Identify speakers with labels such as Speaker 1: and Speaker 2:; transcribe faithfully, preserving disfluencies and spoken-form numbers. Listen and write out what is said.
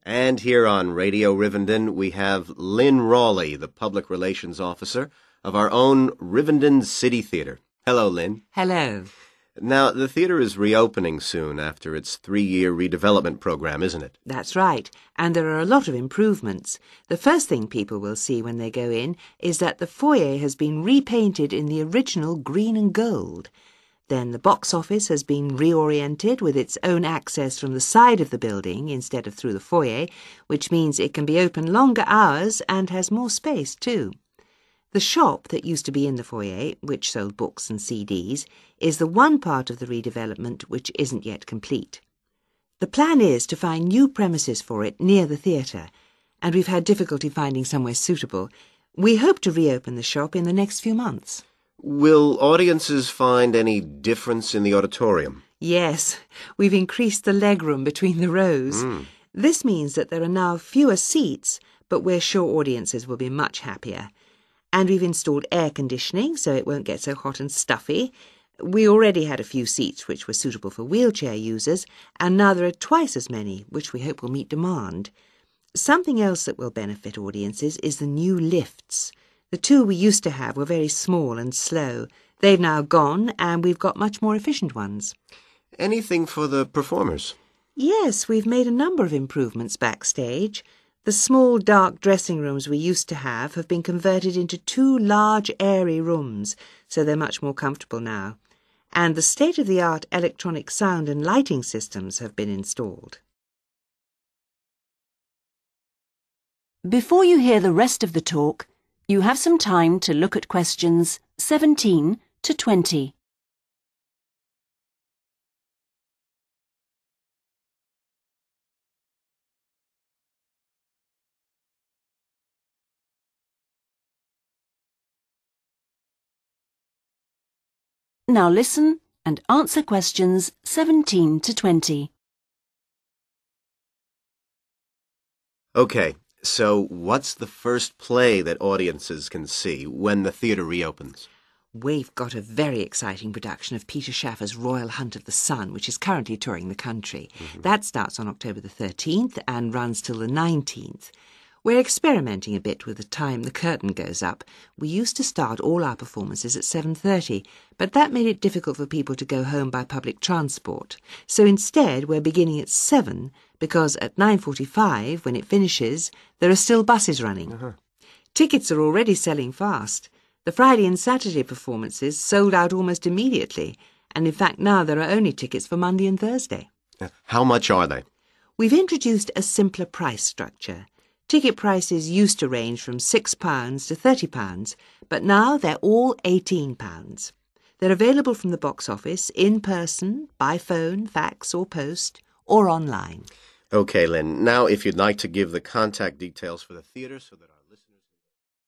Speaker 1: And here on Radio Rivendell, we have Lynn Rawley, the Public Relations Officer of our own Rivendell City Theatre. Hello, Lynn.
Speaker 2: Hello.
Speaker 1: Now, the theatre is reopening soon after its three-year redevelopment program, isn't it?
Speaker 2: That's right, and there are a lot of improvements. The first thing people will see when they go in is that the foyer has been repainted in the original green and gold. Then the box office has been reoriented with its own access from the side of the building instead of through the foyer, which means it can be open longer hours and has more space too. The shop that used to be in the foyer, which sold books and C Ds, is the one part of the redevelopment which isn't yet complete. The plan is to find new premises for it near the theatre, and we've had difficulty finding somewhere suitable. We hope to reopen the shop in the next few months.
Speaker 1: Will audiences find any difference in the auditorium?
Speaker 2: Yes, we've increased the legroom between the rows.
Speaker 1: Mm.
Speaker 2: This means that there are now fewer seats, but we're sure audiences will be much happier. And we've installed air conditioning so it won't get so hot and stuffy. We already had a few seats which were suitable for wheelchair users, and now there are twice as many, which we hope will meet demand. Something else that will benefit audiences is the new lifts. The two we used to have were very small and slow. They've now gone, and we've got much more efficient ones.
Speaker 1: Anything for the performers?
Speaker 2: Yes, we've made a number of improvements backstage. The small, dark dressing rooms we used to have have been converted into two large, airy rooms, so they're much more comfortable now. And the state-of-the-art electronic sound and lighting systems have been installed.
Speaker 3: Before you hear the rest of the talk, you have some time to look at questions seventeen to twenty. Now listen and answer questions seventeen to twenty.
Speaker 1: Okay, so what's the first play that audiences can see when the theatre reopens?
Speaker 2: We've got a very exciting production of Peter Shaffer's Royal Hunt of the Sun, which is currently touring the country. Mm-hmm. That starts on October the thirteenth and runs till the nineteenth. We're experimenting a bit with the time the curtain goes up. We used to start all our performances at seven thirty, but that made it difficult for people to go home by public transport. So instead, we're beginning at seven, because at nine forty-five, when it finishes, there are still buses running. Uh-huh. Tickets are already selling fast. The Friday and Saturday performances sold out almost immediately, and in fact now there are only tickets for Monday and Thursday.
Speaker 1: How much are they?
Speaker 2: We've introduced a simpler price structure. Ticket prices used to range from six pounds to thirty pounds, but now they're all eighteen pounds. They're available from the box office, in person, by phone, fax or post, or online.
Speaker 1: Okay, Lynn. Now, if you'd like to give the contact details for the theatre so that our